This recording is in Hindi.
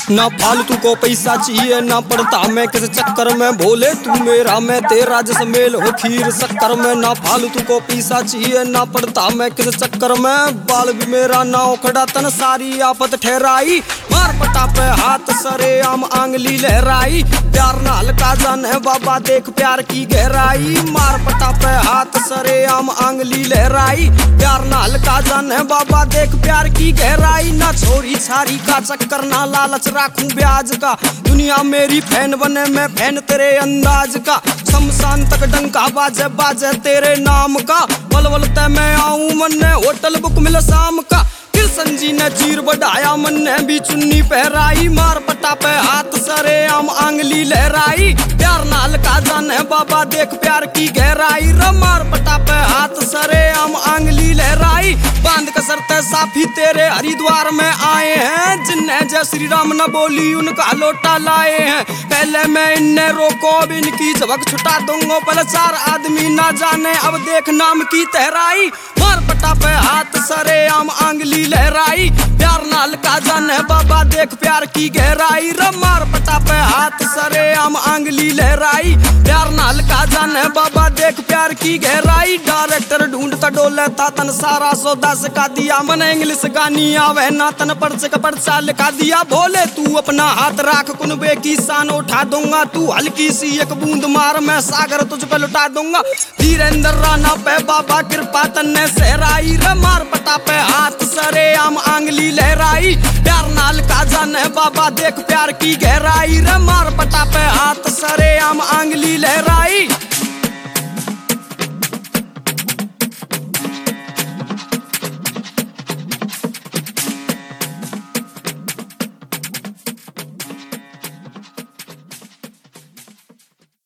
ना फालतू को पैसा चाहिए ना पड़ता मैं किस चक्कर में, भोले तू मेरा मैं तेरा जसमेल हो खीर शक्कर में। ना फालतू को पैसा चाहिए ना पड़ता मैं किस चक्कर में, बाल भी मेरा ना उखड़ा तन सारी आफत ठहराई। मार पटा पे हाथ सरे आम आंगली लहराई, प्यार ना हल्का जान है बाबा देख प्यार की गहराई। मार पटा पे हाथ सरे आम आंगली लहराई, प्यार ना हल्का जान है बाबा देख प्यार की गहराई। ना छोरी छारी का चक्कर ना लालच राखूं ब्याज का, दुनिया मेरी फैन बने मैं फैन तेरे अंदाज का। शमशान तक डंका बाजे बाजे तेरे नाम का, बलबल ते मैं आऊं मन ने होटल बुक मिल शाम का। कृष्ण जी ने चीर बढ़ाया मन ने भी चुन्नी पहराई, मार पटा पे हाथ सरे आम आंगली लहराई। प्यार ना हल्का जान है बाबा देख प्यार की गहराई, मार पटा पे हाथ सरे आम आंगली लहराई। बांध कसरते साफी तेरे हरिद्वार में आए हैं, जिन्हें जय श्री राम न बोली उनका लोटा लाए हैं। पहले मैं इन्हें रोको अब इनकी झपक छुटा दूंगा, पहले चार आदमी ना जाने अब देख नाम की तहराई। मार पटा पे हाथ सरे आम आंगली लहराई, प्यार ना हल्का जान है बाबा देख प्यार की गहराई। मार पटा पे हाथ सरे आम आंगली लहराई, प्यार ना हल्का जान है बाबा देख प्यार की गहराई। डायरेक्टर ढूंढता डोले था तन सारा सौदा सिखा दिया, मन इंग्लिश गानी आवे ना तन पर्चे का पर्चा लिखा दिया। भोले तू अपना हाथ राख कुनबे की शान उठा दूंगा, तू हल्की सी एक बूंद मार मैं सागर तुझ पे लुटा दूंगा। धीरेन्द्र राणा पे बाबा कृपा तन्ने सहराई, मार पटा पे हाथ सरे आम आंगली लहराई। प्यार ना हल्का जान है बाबा देख प्यार की गहराई, मार पटा पे हाथ सरे आम आंगली लहराई।